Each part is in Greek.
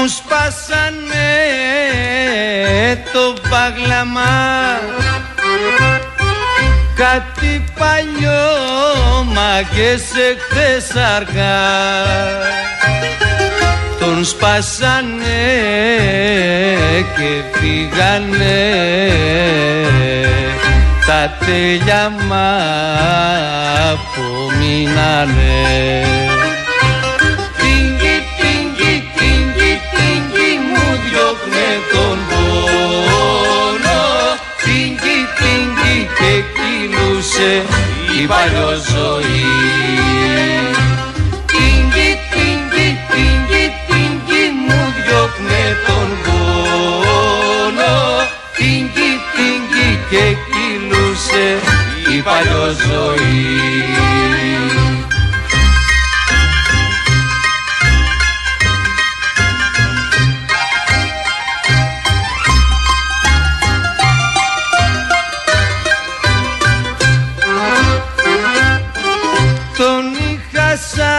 μου σπάσανε το παγλαμά, κάτι παλιό μάγκες εχθές αργά τον σπάσανε και φύγανε τα τέλεια μ' απομείνανε. Τίνγκι, τίνγκι, τίνγκι, τίνγκι μου διώχνε τον πόνο, τίνγκι, τίνγκι και κυλούσε η παλιό ζωή. Τίνγκι, τίνγκι, τίνγκι, τίνγκι μου διώχνε τον πόνο, τίνγκι, τίνγκι και κυλούσε η παλιό ζωή. Τον είχα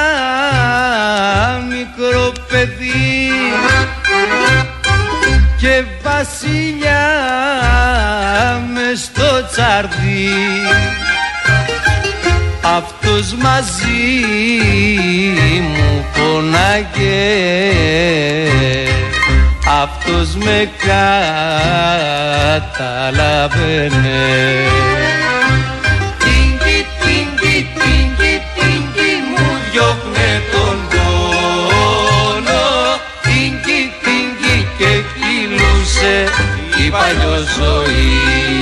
σαν μικρό παιδί και βασιλιά μες στο τσαρδί, αυτός μαζί μου πονάγε, αυτός με καταλαβαίνε. Τίνγκι, τίνγκι, τίνγκι, τίνγκι μου διώχνε τον πόνο, τίνγκι, τίνγκι και κυλούσε η παλιό ζωή.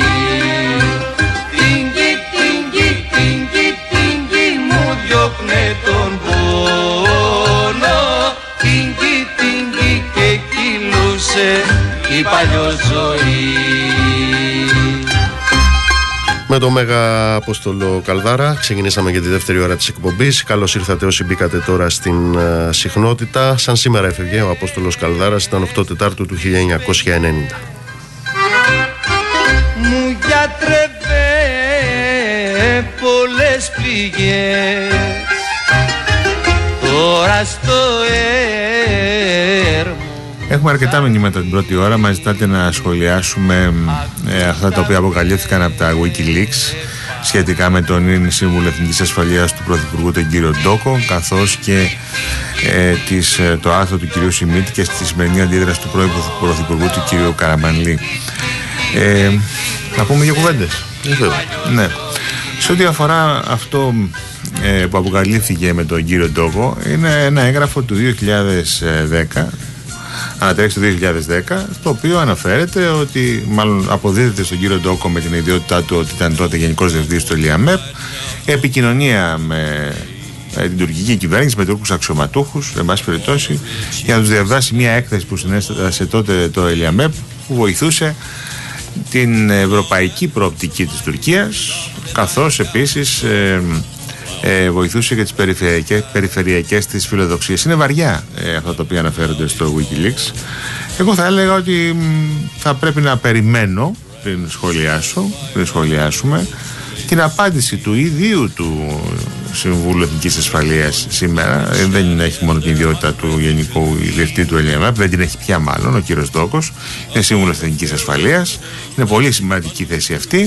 Τίνγκι, τίνγκι, τίνγκι, τίνγκι μου διώχνε τον πόνο, τίνγκι, τίνγκι και κυλούσε η παλιό ζωή. Με το Μέγα Απόστολο Καλδάρα ξεκινήσαμε για τη δεύτερη ώρα της εκπομπής. Καλώς ήρθατε όσοι μπήκατε τώρα στην συχνότητα. Σαν σήμερα έφευγε ο Απόστολος Καλδάρας, ήταν 8 Τετάρτου του 1990. Μου γιατρεύε πολλές πληγές, τώρα στο έρμο. Έχουμε αρκετά μηνύματα την πρώτη ώρα. Μας ζητάτε να σχολιάσουμε αυτά τα οποία αποκαλύφθηκαν από τα Wikileaks σχετικά με τον Σύμβουλο Εθνικής Ασφαλείας του Πρωθυπουργού, τον κύριο Ντόκο, καθώς και το άρθρο του κυρίου Σιμίτη και στη σημερινή αντίδραση του πρώην Πρωθυπουργού, του κυρίου Καραμανλή. Να πούμε δύο κουβέντες. Ναι. Σε ό,τι αφορά αυτό που αποκαλύφθηκε με τον κύριο Ντόκο, είναι ένα έγγραφο του 2010, ανατρέχει το 2010, στο οποίο αναφέρεται ότι, μάλλον αποδίδεται στον κύριο Ντόκο με την ιδιότητά του ότι ήταν τότε Γενικός Διευθυντής του ΕΛΙΑΜΕΠ, επικοινωνία με την τουρκική κυβέρνηση, με Τούρκους αξιωματούχους, εν πάση περιπτώσει, για να τους διαβάσει μια έκθεση που συνέστασε τότε το ΕΛΙΑΜΕΠ, που βοηθούσε την ευρωπαϊκή προοπτική της Τουρκίας, καθώς επίσης βοηθούσε και τις περιφερειακές της φιλοδοξίες. Είναι βαριά αυτά τα οποία αναφέρονται στο Wikileaks. Εγώ θα έλεγα ότι θα πρέπει να περιμένω πριν σχολιάσουμε την απάντηση του ιδίου του Συμβούλου Εθνικής Ασφαλείας σήμερα. Δεν έχει μόνο την ιδιότητα του Γενικού Διευθυντή του ΕΛΙΑΜΕΠ, δεν την έχει πια μάλλον ο κύριος Ντόκος. Είναι Σύμβουλος Εθνικής Ασφαλείας. Είναι πολύ σημαντική θέση αυτή.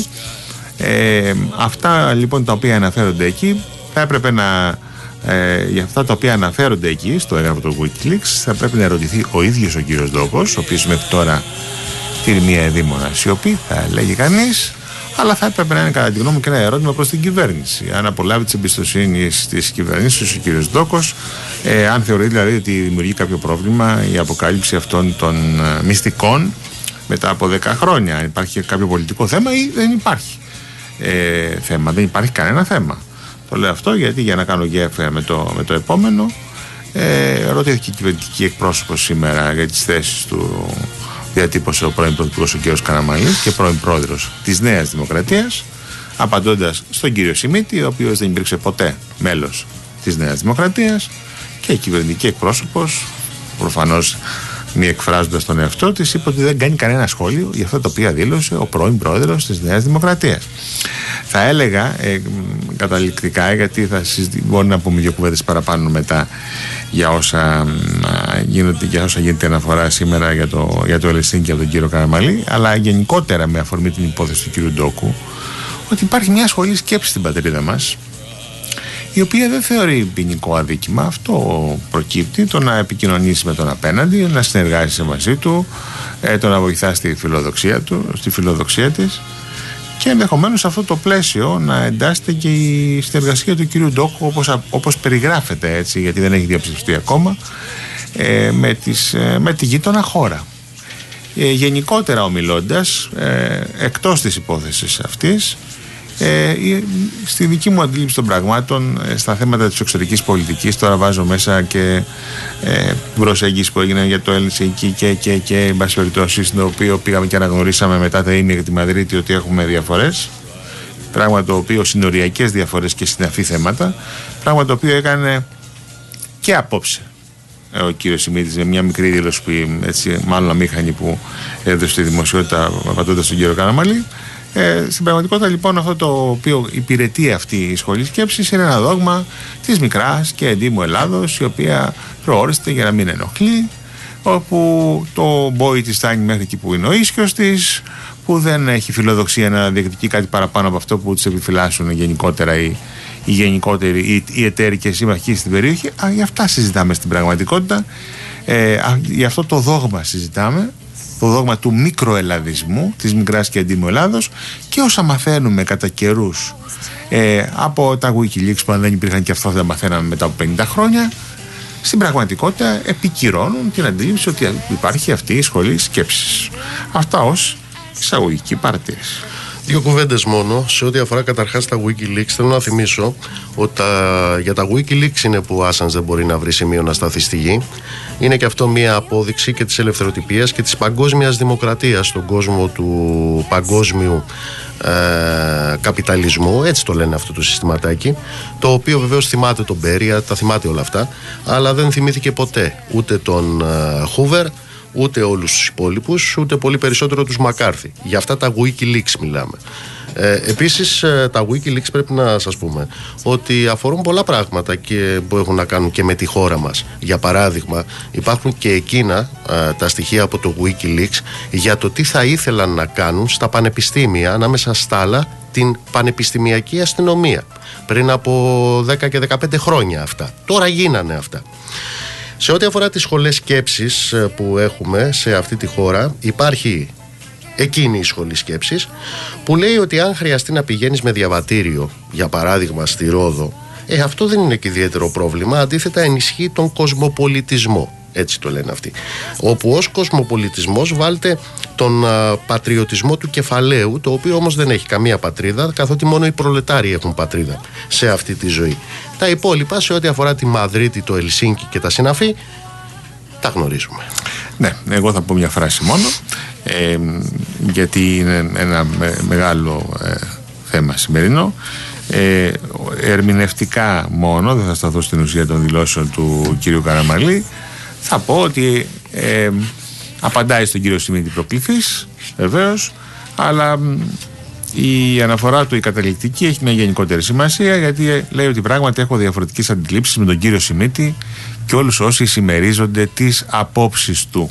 Αυτά λοιπόν τα οποία αναφέρονται εκεί θα έπρεπε να για αυτά τα οποία αναφέρονται εκεί στο έγγραφο του Wikileaks θα πρέπει να ερωτηθεί ο ίδιος ο κύριος Ντόκος, ο οποίος μέχρι τώρα τήρει μια εδήμονα σιωπή, θα λέγει κανείς, αλλά θα έπρεπε να είναι κατά τη γνώμη μου και ένα ερώτημα προς την κυβέρνηση. Αν απολάβει της εμπιστοσύνης της κυβέρνησης ο κύριος Ντόκος, αν θεωρεί δηλαδή ότι δημιουργεί κάποιο πρόβλημα η αποκάλυψη αυτών των μυστικών μετά από 10 χρόνια. Αν υπάρχει κάποιο πολιτικό θέμα ή δεν υπάρχει θέμα, δεν υπάρχει κανένα θέμα. Το λέω αυτό γιατί για να κάνω γέφυρα με το επόμενο, ρωτήθηκε η κυβερνητική εκπρόσωπος σήμερα για τις θέσεις του, διατύπωσε ο πρώην Πρωθυπουργός ο κ. Καραμανλής και πρώην Πρόεδρος της Νέας Δημοκρατίας, απαντώντας στον κύριο Σιμίτη, ο οποίος δεν υπήρξε ποτέ μέλος της Νέας Δημοκρατίας, και η κυβερνητική εκπρόσωπος, προφανώς μη εκφράζοντας τον εαυτό της, είπε ότι δεν κάνει κανένα σχόλιο για αυτά τα οποία δήλωσε ο πρώην Πρόεδρος της Νέας Δημοκρατίας. Θα έλεγα καταληκτικά, γιατί μπορεί να πούμε δύο κουβέντες παραπάνω μετά για όσα γίνονται και όσα γίνεται αναφορά σήμερα για το Ελσίνκι από τον κύριο Καραμαλή, αλλά γενικότερα με αφορμή την υπόθεση του κύριου Ντόκου, ότι υπάρχει μια σχολή σκέψη στην πατρίδα μας, η οποία δεν θεωρεί ποινικό αδίκημα. Αυτό προκύπτει, το να επικοινωνήσει με τον απέναντι, να συνεργάζεσαι μαζί του, το να βοηθά στη φιλοδοξία της, και ενδεχομένως σε αυτό το πλαίσιο να εντάσσεται και η συνεργασία του κυρίου Ντόκου όπως περιγράφεται, έτσι, γιατί δεν έχει διαψευστεί ακόμα, με τη γείτονα χώρα. Γενικότερα ομιλώντας, εκτός της υπόθεσης αυτής, στη δική μου αντίληψη των πραγμάτων, στα θέματα της εξωτερικής πολιτικής, τώρα βάζω μέσα και προσέγγιση που έγινε για το Ελσίνκι και εν πάση περιπτώσει, στο οποίο πήγαμε και αναγνωρίσαμε μετά τα ήμια για τη Μαδρίτη ότι έχουμε διαφορές, πράγμα το οποίο, συνοριακές διαφορές και συναφή θέματα, πράγμα το οποίο έκανε και απόψε ο κύριος Σιμίτης με μια μικρή δήλωση που, έτσι, μάλλον αμήχανη, που έδωσε στη δημοσιότητα απαντώντας τον κύριο Καραμαλή. Στην πραγματικότητα, λοιπόν, αυτό το οποίο υπηρετεί αυτή η σχολή σκέψης είναι ένα δόγμα της μικράς και εντύμου Ελλάδος, η οποία προόριστε για να μην ενοχλεί, όπου το μπόι της φτάνει μέχρι εκεί που είναι ο ίσιος της, που δεν έχει φιλοδοξία να διεκδικεί κάτι παραπάνω από αυτό που της επιφυλάσσουν γενικότερα οι εταίρικες σύμμαχοι στην περιοχή. Γι' αυτά συζητάμε στην πραγματικότητα. Γι' αυτό το δόγμα συζητάμε, το δόγμα του μικροελλαδισμού, της μικράς και εντύμου Ελλάδος, και όσα μαθαίνουμε κατά καιρούς από τα Wikileaks, που αν δεν υπήρχαν και αυτό δεν μαθαίναμε μετά από 50 χρόνια, στην πραγματικότητα επικυρώνουν την αντίληψη ότι υπάρχει αυτή η σχολή σκέψης. Αυτά ως εισαγωγική παρατήρηση. Δύο κουβέντες μόνο. Σε ό,τι αφορά καταρχάς τα Wikileaks, θέλω να θυμίσω ότι για τα Wikileaks είναι που ο Άσανς δεν μπορεί να βρει σημείο να σταθεί στη γη. Είναι και αυτό μια απόδειξη και της ελευθεροτυπίας και της παγκόσμιας δημοκρατίας στον κόσμο του παγκόσμιου καπιταλισμού, έτσι το λένε αυτό το συστηματάκι, το οποίο βεβαίως θυμάται τον Μπέρια, τα θυμάται όλα αυτά, αλλά δεν θυμήθηκε ποτέ ούτε τον Χούβερ, ούτε όλους τους υπόλοιπους, ούτε πολύ περισσότερο τους Μακάρθι. Για αυτά τα Wikileaks μιλάμε. Επίσης, τα Wikileaks πρέπει να σας πούμε ότι αφορούν πολλά πράγματα και που έχουν να κάνουν και με τη χώρα μας. Για παράδειγμα, υπάρχουν και εκείνα τα στοιχεία από το Wikileaks για το τι θα ήθελαν να κάνουν στα πανεπιστήμια, ανάμεσα στα άλλα την πανεπιστημιακή αστυνομία. Πριν από 10 και 15 χρόνια αυτά. Τώρα γίνανε αυτά. Σε ό,τι αφορά τις σχολές σκέψης που έχουμε σε αυτή τη χώρα, υπάρχει εκείνη η σχολή σκέψης που λέει ότι αν χρειαστεί να πηγαίνεις με διαβατήριο, για παράδειγμα στη Ρόδο, αυτό δεν είναι και ιδιαίτερο πρόβλημα, αντίθετα ενισχύει τον κοσμοπολιτισμό. Έτσι το λένε αυτοί. Όπου ως κοσμοπολιτισμός βάλτε τον πατριωτισμό του κεφαλαίου, το οποίο όμως δεν έχει καμία πατρίδα, καθότι μόνο οι προλετάριοι έχουν πατρίδα σε αυτή τη ζωή. Τα υπόλοιπα, σε ό,τι αφορά τη Μαδρίτη, το Ελσίνκι και τα συναφή, τα γνωρίζουμε. Ναι, εγώ θα πω μια φράση μόνο, γιατί είναι ένα μεγάλο θέμα σημερινό. Ερμηνευτικά μόνο, δεν θα σταθώ στην ουσία των δηλώσεων του κύριου Καραμαλή. Θα πω ότι απαντάει στον κύριο Σιμίτη προκληθής, βεβαίως, αλλά η αναφορά του η καταληκτική έχει μια γενικότερη σημασία, γιατί λέει ότι πράγματι έχω διαφορετικές αντιλήψεις με τον κύριο Σιμίτη και όλους όσοι συμμερίζονται τις απόψεις του.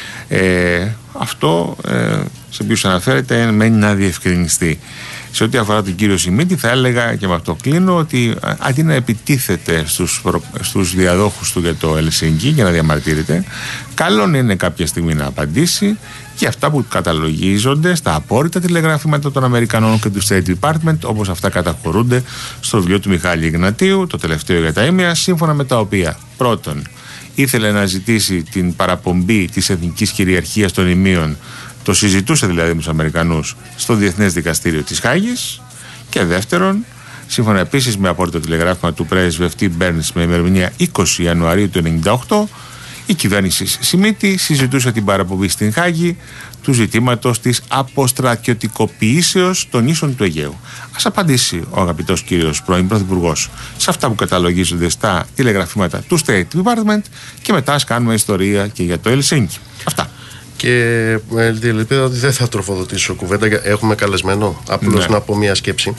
Αυτό σε ποιους αναφέρεται μένει να διευκρινιστεί. Σε ό,τι αφορά τον κύριο Σιμίτη, θα έλεγα, και με αυτό κλείνω, ότι αντί να επιτίθεται στους διαδόχους του για το Ελσίνκι για να διαμαρτύρεται, καλό είναι κάποια στιγμή να απαντήσει και αυτά που καταλογίζονται στα απόρριτα τηλεγραφήματα των Αμερικανών και του State Department, όπως αυτά καταχωρούνται στο βιβλίο του Μιχάλη Ιγνατίου, το τελευταίο για τα ήμια, σύμφωνα με τα οποία, πρώτον, ήθελε να ζητήσει την παραπομπή της εθνικής κυριαρχίας των ημείων, το συζητούσε δηλαδή με τους Αμερικανούς στο Διεθνές Δικαστήριο της Χάγης, και δεύτερον, σύμφωνα επίσης με απόρριτο τηλεγράφημα του πρέσβευτή Μπέρνς με ημερομηνία 20 Ιανουαρίου του 1998, η κυβέρνηση Σιμίτη συζητούσε την παραπομπή στην Χάγη του ζητήματος της αποστρατιωτικοποιήσεως των ίσων του Αιγαίου. Ας απαντήσει ο αγαπητός κύριος πρώην Πρωθυπουργός σε αυτά που καταλογίζονται στα τηλεγραφήματα του State Department και μετά ας κάνουμε ιστορία και για το Ελσίνκι. Αυτά. Και ελπίζω ότι δεν θα τροφοδοτήσω κουβέντα. Έχουμε καλεσμένο. Απλώς να πω μια σκέψη.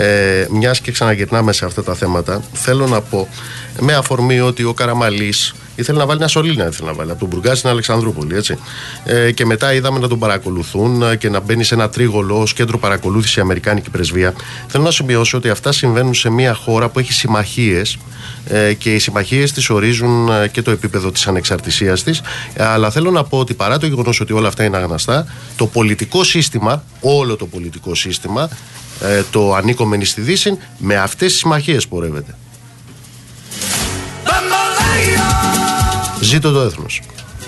Μιας και ξαναγυρνάμε σε αυτά τα θέματα, θέλω να πω με αφορμή ότι ο Καραμαλής Ήθελε να βάλει μια σωλήνα, από τον Μπουργκά στην Αλεξανδρούπολη, έτσι. Και μετά είδαμε να τον παρακολουθούν και να μπαίνει σε ένα τρίγολο ως κέντρο παρακολούθηση η Αμερικάνικη πρεσβεία. Θέλω να σημειώσω ότι αυτά συμβαίνουν σε μια χώρα που έχει συμμαχίες και οι συμμαχίες της ορίζουν και το επίπεδο της ανεξαρτησίας της. Αλλά θέλω να πω ότι παρά το γεγονός ότι όλα αυτά είναι αγναστά, το πολιτικό σύστημα, όλο το πολιτικό σύστημα, το ανήκομενη στη Δύση, με αυτές τις συμμαχίες πορεύεται. Ζήτω το έθνος.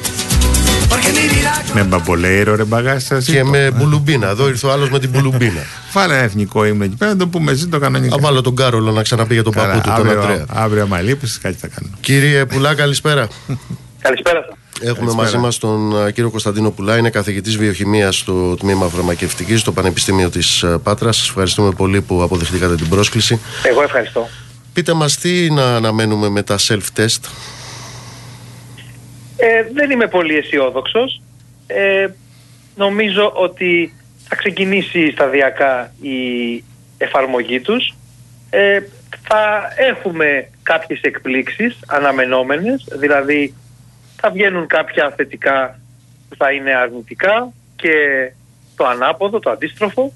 Με μπαμπολέιρο ρε μπαγάστα. Και με μπουλουμπίνα. Εδώ ήρθε ο άλλος με την μπουλουμπίνα. Βάλε ένα εθνικό ύμνο εκεί πέρα να το πούμε ζήτω κανονικά. Θα βάλω τον Κάρολο να ξαναπεί για τον παππού του, τον Αντρέα. Αύριο άμα λείπεις κάτι θα κάνω. Κύριε Πουλά, καλησπέρα. Καλησπέρα σας. Έχουμε μαζί μας τον κύριο Κωνσταντίνο Πουλά, είναι καθηγητής βιοχημίας στο τμήμα φαρμακευτικής στο Πανεπιστήμιο της Πάτρας. Σας ευχαριστούμε πολύ που αποδεχτήκατε την πρόσκληση. Εγώ ευχαριστώ. Πείτε μας τι να αναμένουμε με τα self-test. Δεν είμαι πολύ αισιόδοξος. Νομίζω ότι θα ξεκινήσει σταδιακά η εφαρμογή τους. Θα έχουμε κάποιες εκπλήξεις αναμενόμενες, δηλαδή θα βγαίνουν κάποια θετικά που θα είναι αρνητικά και το ανάποδο, το αντίστροφο.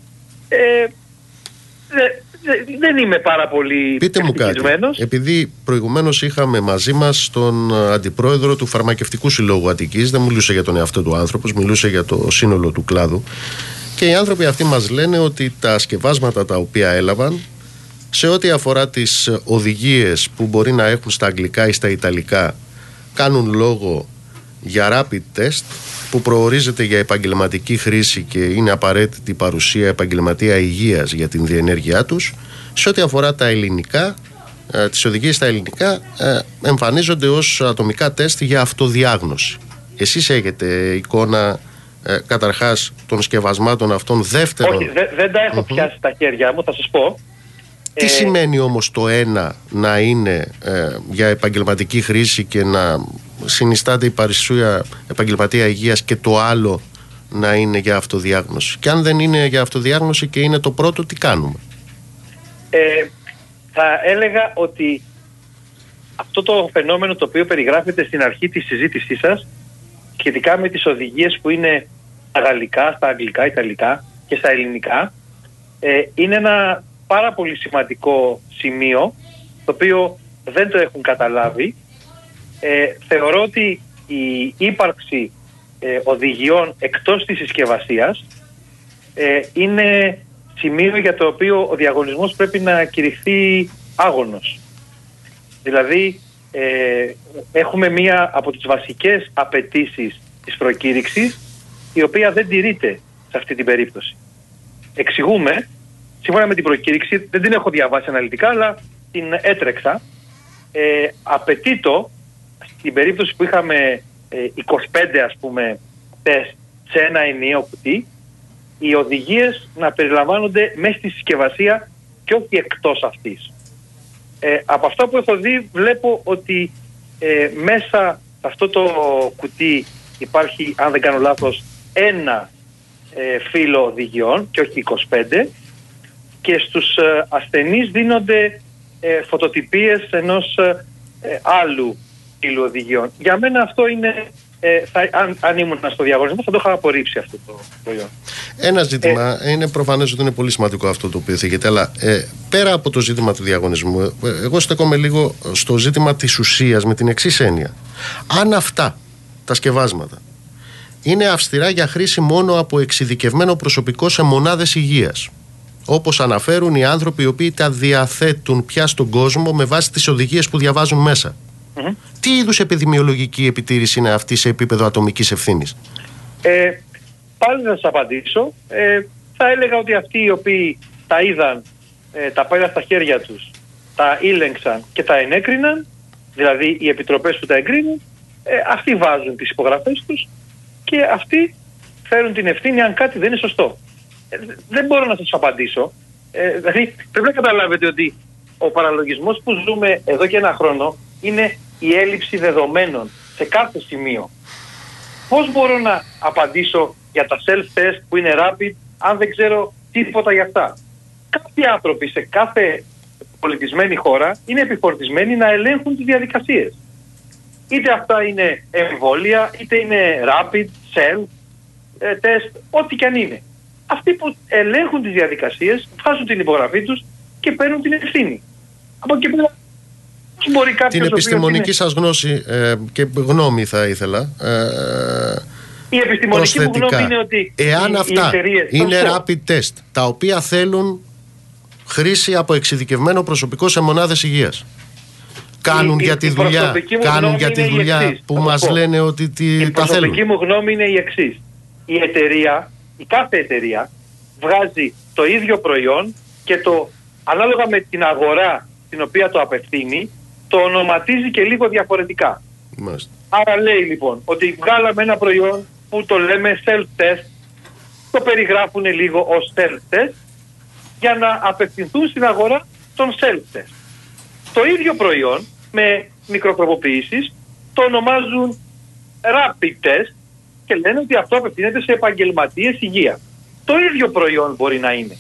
Δεν είμαι πάρα πολύ Πείτε μου κάτι, επειδή προηγουμένως είχαμε μαζί μας τον αντιπρόεδρο του Φαρμακευτικού Συλλόγου Αττικής, δεν μιλούσε για τον εαυτό του άνθρωπος, μιλούσε για το σύνολο του κλάδου, και οι άνθρωποι αυτοί μας λένε ότι τα σκευάσματα τα οποία έλαβαν, σε ό,τι αφορά τις οδηγίες που μπορεί να έχουν στα αγγλικά ή στα ιταλικά, κάνουν λόγο για rapid test που προορίζεται για επαγγελματική χρήση και είναι απαραίτητη παρουσία επαγγελματία υγείας για την διενέργειά τους. Σε ό,τι αφορά τα ελληνικά, τις οδηγίες στα ελληνικά εμφανίζονται ως ατομικά τεστ για αυτοδιάγνωση. Εσείς έχετε εικόνα καταρχάς των σκευασμάτων αυτών? Δεύτερον, όχι, δεν τα έχω πιάσει στα χέρια μου, θα σας πω. Τι σημαίνει όμως το ένα να είναι για επαγγελματική χρήση και να συνιστάται η παρουσία επαγγελματία υγείας και το άλλο να είναι για αυτοδιάγνωση? Και αν δεν είναι για αυτοδιάγνωση και είναι το πρώτο, τι κάνουμε? Θα έλεγα ότι αυτό το φαινόμενο το οποίο περιγράφεται στην αρχή της συζήτησής σας σχετικά με τις οδηγίες που είναι στα γαλλικά, στα αγγλικά, ιταλικά και στα ελληνικά είναι ένα πάρα πολύ σημαντικό σημείο το οποίο δεν το έχουν καταλάβει. Θεωρώ ότι η ύπαρξη οδηγιών εκτός της συσκευασίας είναι σημείο για το οποίο ο διαγωνισμός πρέπει να κηρυχθεί άγωνος. Δηλαδή έχουμε μία από τις βασικές απαιτήσεις της προκήρυξης η οποία δεν τηρείται σε αυτή την περίπτωση. Εξηγούμε, σύμφωνα με την προκήρυξη, δεν την έχω διαβάσει αναλυτικά αλλά την έτρεξα, απαιτείτο στην περίπτωση που είχαμε 25 ας πούμε τεστ σε ένα ενιαίο κουτί, οι οδηγίες να περιλαμβάνονται μέσα στη συσκευασία και όχι εκτός αυτής. Από αυτό που έχω δει βλέπω ότι μέσα σε αυτό το κουτί υπάρχει, αν δεν κάνω λάθος, ένα φύλλο οδηγιών και όχι 25, και στους ασθενείς δίνονται φωτοτυπίες ενός άλλου φύλλου οδηγιών. Για μένα αυτό είναι, αν ήμουν στο διαγωνισμό θα το είχα απορρίψει αυτό το προϊόν. Ένα ζήτημα, είναι προφανές ότι είναι πολύ σημαντικό αυτό το οποίο θίγεται, αλλά πέρα από το ζήτημα του διαγωνισμού, εγώ στέκομαι λίγο στο ζήτημα της ουσίας με την εξής έννοια. Αν αυτά τα σκευάσματα είναι αυστηρά για χρήση μόνο από εξειδικευμένο προσωπικό σε μονάδες υγείας, όπως αναφέρουν οι άνθρωποι οι οποίοι τα διαθέτουν πια στον κόσμο με βάση τις οδηγίες που διαβάζουν μέσα, τι είδους επιδημιολογική επιτήρηση είναι αυτή σε επίπεδο ατομικής ευθύνης? Πάλι θα σας απαντήσω. Θα έλεγα ότι αυτοί οι οποίοι τα είδαν, τα πήραν στα χέρια τους, τα ήλεγξαν και τα ενέκριναν, δηλαδή οι επιτροπές που τα εγκρίνουν, αυτοί βάζουν τις υπογραφές τους και αυτοί φέρουν την ευθύνη αν κάτι δεν είναι σωστό. Δεν μπορώ να σας απαντήσω. Δηλαδή πρέπει να καταλάβετε ότι ο παραλογισμός που ζούμε εδώ και ένα χρόνο είναι η έλλειψη δεδομένων σε κάθε σημείο. Πώς μπορώ να απαντήσω για τα self-test που είναι rapid αν δεν ξέρω τίποτα για αυτά? Κάποιοι άνθρωποι σε κάθε πολιτισμένη χώρα είναι επιφορτισμένοι να ελέγχουν τις διαδικασίες. είτε αυτά είναι εμβόλια, είτε είναι rapid, cell, test, ό,τι και αν είναι. Αυτοί που ελέγχουν τις διαδικασίες, βγάζουν την υπογραφή τους και παίρνουν την ευθύνη. Από εκεί πέρα, μπορεί την επιστημονική σας γνώση και γνώμη θα ήθελα. Η επιστημονική μου γνώμη είναι ότι εάν αυτά είναι rapid test, τα οποία θέλουν χρήση από εξειδικευμένο προσωπικό σε μονάδες υγείας, κάνουν για τη δουλειά, που μας λένε ότι τα θέλουν. Η προσωπική μου γνώμη είναι η εξής. Η κάθε εταιρεία βγάζει το ίδιο προϊόν και ανάλογα με την αγορά την οποία το απευθύνει, το ονοματίζει και λίγο διαφορετικά. Μάλιστα. Άρα λέει λοιπόν ότι βγάλαμε ένα προϊόν που το λέμε self-test, το περιγράφουν λίγο ως self-test για να απευθυνθούν στην αγορά των self-test. Το ίδιο προϊόν με μικροτροποποιήσεις το ονομάζουν rapid test και λένε ότι αυτό απευθύνεται σε επαγγελματίες υγεία. Το ίδιο προϊόν μπορεί να είναι.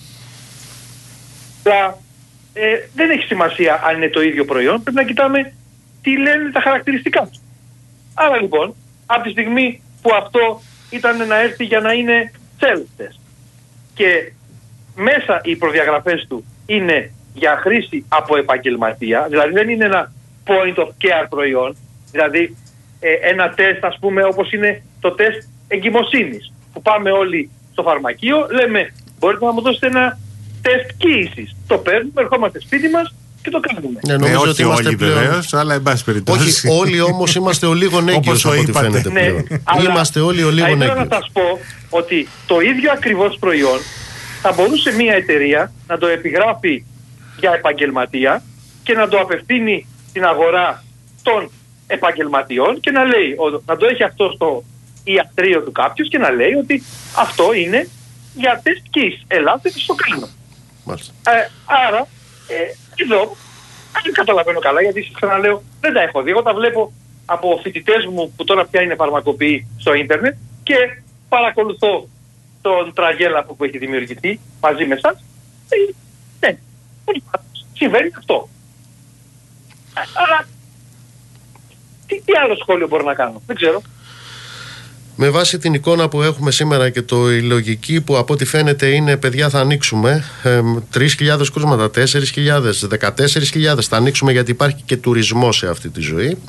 Δεν έχει σημασία αν είναι το ίδιο προϊόν, πρέπει να κοιτάμε τι λένε τα χαρακτηριστικά του. Άρα λοιπόν, από τη στιγμή που αυτό ήταν να έρθει για να είναι self-test και μέσα οι προδιαγραφές του είναι για χρήση από επαγγελματία, δηλαδή δεν είναι ένα point of care προϊόν, δηλαδή ένα τεστ ας πούμε όπως είναι το τεστ εγκυμοσύνης, που πάμε όλοι στο φαρμακείο, λέμε μπορείτε να μου δώσετε ένα τεστ κοίησης. Το παίρνουμε, ερχόμαστε σπίτι μας και το κάνουμε. Νομίζω ότι όλοι βεβαίως, αλλά εν πάση περιπτώσει. Όχι, όλοι όμως είμαστε ο λίγον έγκυος από ό,τι φαίνεται πλέον. Είμαστε όλοι ο λίγον έγκυος. Θα ήθελα να σας πω ότι το ίδιο ακριβώς προϊόν θα μπορούσε μια εταιρεία να το επιγράφει για επαγγελματία και να το απευθύνει στην αγορά των επαγγελματιών και να λέει, να το έχει αυτό στο ιατρείο του κάποιος και να λέει ότι αυτό είναι για τεστ κοίησης. Ελάτε και στο κάνω. Άρα, εδώ, δεν καταλαβαίνω καλά, γιατί σας ξαναλέω, δεν τα έχω δει. Εγώ τα βλέπω από φοιτητές μου που τώρα πια είναι φαρμακοποιοί στο ίντερνετ και παρακολουθώ τον τραγέλα που έχει δημιουργηθεί μαζί με εσάς. Ναι, συμβαίνει αυτό. Αλλά τι άλλο σχόλιο μπορώ να κάνω, δεν ξέρω. Με βάση την εικόνα που έχουμε σήμερα και η λογική που από ό,τι φαίνεται είναι παιδιά θα ανοίξουμε 3.000 κρούσματα, 4.000, 14.000 θα ανοίξουμε γιατί υπάρχει και τουρισμός σε αυτή τη ζωή.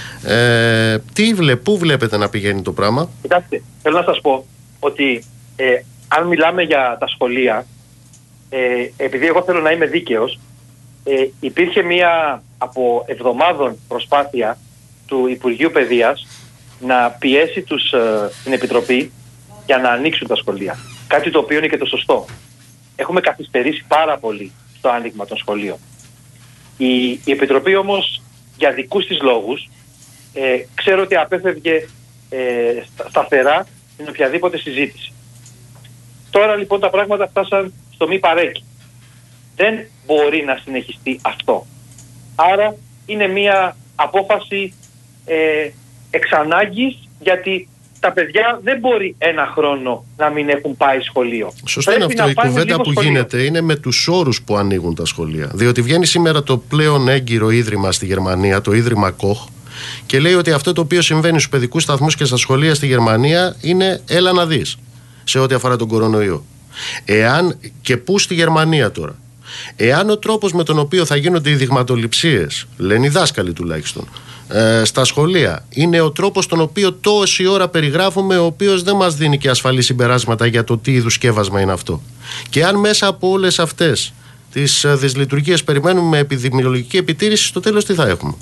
Πού βλέπετε να πηγαίνει το πράγμα? Κοιτάξτε, θέλω να σας πω ότι αν μιλάμε για τα σχολεία, επειδή εγώ θέλω να είμαι δίκαιος, υπήρχε μία από εβδομάδων προσπάθεια του Υπουργείου Παιδείας να πιέσει την Επιτροπή για να ανοίξουν τα σχολεία. Κάτι το οποίο είναι και το σωστό. Έχουμε καθυστερήσει πάρα πολύ στο άνοιγμα των σχολείων. Η Επιτροπή όμως για δικούς της λόγους ξέρω ότι απέφευγε σταθερά την οποιαδήποτε συζήτηση. Τώρα λοιπόν τα πράγματα φτάσαν στο μη παρέκει. Δεν μπορεί να συνεχιστεί αυτό. Άρα είναι μια απόφαση εξ ανάγκης, γιατί τα παιδιά δεν μπορεί ένα χρόνο να μην έχουν πάει σχολείο. Σωστό είναι αυτό. Η κουβέντα που γίνεται είναι με τους όρους που ανοίγουν τα σχολεία. Διότι βγαίνει σήμερα το πλέον έγκυρο ίδρυμα στη Γερμανία, το Ίδρυμα Koch, και λέει ότι αυτό το οποίο συμβαίνει στους παιδικούς σταθμούς και στα σχολεία στη Γερμανία είναι έλα να δεις σε ό,τι αφορά τον κορονοϊό. Εάν και πού στη Γερμανία τώρα, εάν ο τρόπος με τον οποίο θα γίνονται οι δειγματοληψίες, λένε οι δάσκαλοι τουλάχιστον, στα σχολεία, είναι ο τρόπος τον οποίο τόση ώρα περιγράφουμε, ο οποίος δεν μας δίνει και ασφαλή συμπεράσματα για το τι είδους σκεύασμα είναι αυτό. Και αν μέσα από όλες αυτές τις δυσλειτουργίες περιμένουμε επιδημιολογική επιτήρηση, στο τέλος τι θα έχουμε?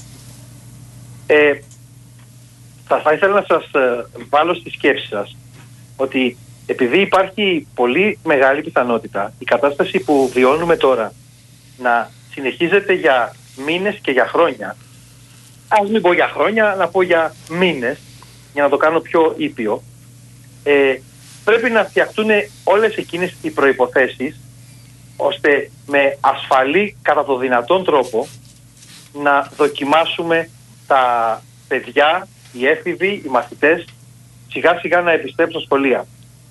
Θα ήθελα να σας βάλω στη σκέψη σας ότι επειδή υπάρχει πολύ μεγάλη πιθανότητα η κατάσταση που βιώνουμε τώρα να συνεχίζεται για μήνες και για χρόνια, ας μην πω για χρόνια, να πω για μήνες, για να το κάνω πιο ήπιο, πρέπει να φτιαχτούν όλες εκείνες οι προϋποθέσεις ώστε με ασφαλή κατά το δυνατόν τρόπο να δοκιμάσουμε τα παιδιά, οι έφηβοι, οι μαθητές σιγά σιγά να επιστρέψουν στα σχολεία.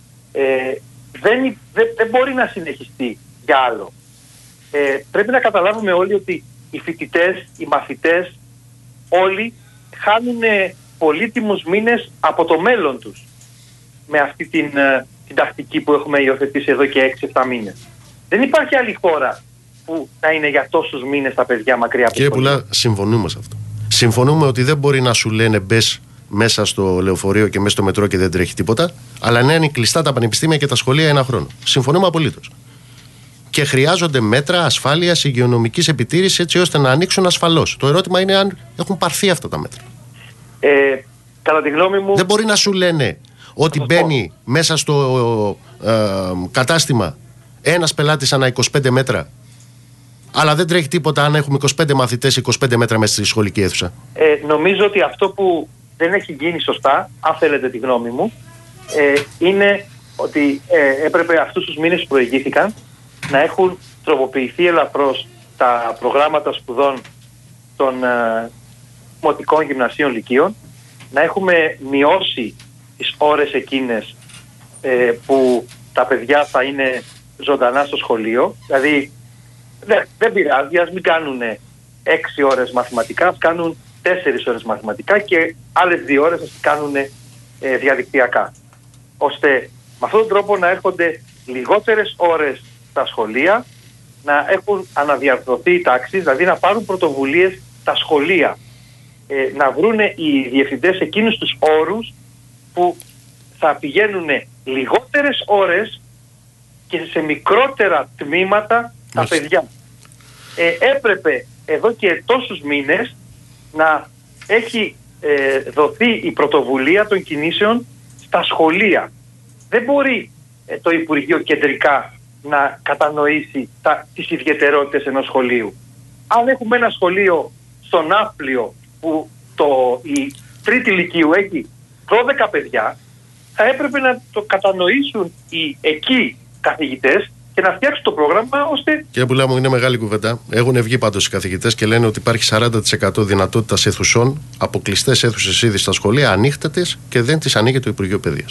Δεν μπορεί να συνεχιστεί για άλλο. Πρέπει να καταλάβουμε όλοι ότι οι φοιτητές, οι μαθητές, όλοι χάνουν πολύτιμους μήνες από το μέλλον τους με αυτή την τακτική που έχουμε υιοθετήσει εδώ και 6-7 μήνες. Δεν υπάρχει άλλη χώρα που να είναι για τόσους μήνες τα παιδιά μακριά από το σχολείο. Κύριε Πουλά, συμφωνούμε σε αυτό. Συμφωνούμε ότι δεν μπορεί να σου λένε μπες μέσα στο λεωφορείο και μέσα στο μετρό και δεν τρέχει τίποτα, αλλά να είναι κλειστά τα πανεπιστήμια και τα σχολεία ένα χρόνο. Συμφωνούμε απολύτως. Και χρειάζονται μέτρα ασφάλειας, υγειονομικής επιτήρησης έτσι ώστε να ανοίξουν ασφαλώς. Το ερώτημα είναι αν έχουν πάρθει αυτά τα μέτρα. Κατά τη γνώμη μου. Δεν μπορεί να σου λένε ότι μπαίνει μέσα στο κατάστημα ένας πελάτης ανά 25 μέτρα, αλλά δεν τρέχει τίποτα αν έχουμε 25 μαθητές 25 μέτρα μέσα στη σχολική αίθουσα. Νομίζω ότι αυτό που δεν έχει γίνει σωστά, αν θέλετε τη γνώμη μου, είναι ότι έπρεπε αυτούς τους μήνες που προηγήθηκαν να έχουν τροποποιηθεί ελαφρώς τα προγράμματα σπουδών των δημοτικών γυμνασίων λυκείων, να έχουμε μειώσει τις ώρες εκείνες που τα παιδιά θα είναι ζωντανά στο σχολείο. Δηλαδή δεν πειράζει, ας μην κάνουν 6 ώρες μαθηματικά, ας κάνουν 4 ώρες μαθηματικά και άλλες 2 ώρες ας κάνουν διαδικτυακά. Ώστε με αυτόν τον τρόπο να έρχονται λιγότερες ώρες στα σχολεία, να έχουν αναδιαρθρωθεί οι τάξεις, δηλαδή να πάρουν πρωτοβουλίες τα σχολεία, να βρούνε οι διευθυντές εκείνους τους όρους που θα πηγαίνουν λιγότερες ώρες και σε μικρότερα τμήματα τα παιδιά. Έπρεπε εδώ και τόσους μήνες να έχει δοθεί η πρωτοβουλία των κινήσεων στα σχολεία. Δεν μπορεί το Υπουργείο κεντρικά να κατανοήσει τις ιδιαιτερότητες ενός σχολείου. Αν έχουμε ένα σχολείο στο Ναύπλιο που η τρίτη λυκείου έχει 12 παιδιά, θα έπρεπε να το κατανοήσουν οι εκεί καθηγητές και να φτιάξουν το πρόγραμμα ώστε... Κύριε Πουλά μου, είναι μεγάλη κουβέντα. Έχουν βγει πάντως οι καθηγητές και λένε ότι υπάρχει 40% δυνατότητας αιθουσών, αποκλειστές αίθουσες ήδη στα σχολεία, ανοιχτές και δεν τις ανοίγει το Υπουργείο Παιδείας.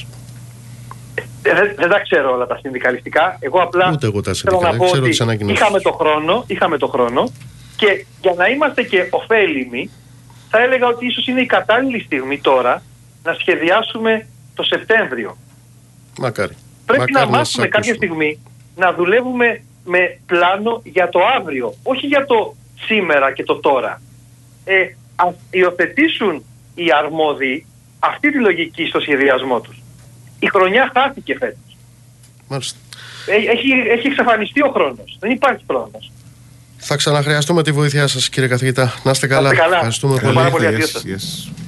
Δεν τα ξέρω όλα τα συνδικαλιστικά. Εγώ απλά θέλω να πω ότι είχαμε το χρόνο και για να είμαστε και ωφέλιμοι, θα έλεγα ότι ίσως είναι η κατάλληλη στιγμή τώρα να σχεδιάσουμε το Σεπτέμβριο. Μακάρι. Πρέπει να μάθουμε κάποια στιγμή να δουλεύουμε με πλάνο για το αύριο, όχι για το σήμερα και το τώρα. Ας υιοθετήσουν οι αρμόδιοι αυτή τη λογική στο σχεδιασμό τους. Η χρονιά χάθηκε φέτος. Μάλιστα. Έχει εξαφανιστεί ο χρόνος. Δεν υπάρχει χρόνος. Θα ξαναχρειαστούμε τη βοήθειά σας, κύριε καθηγητά. Να είστε καλά. Ευχαριστούμε πολύ. Πάρα πολύ.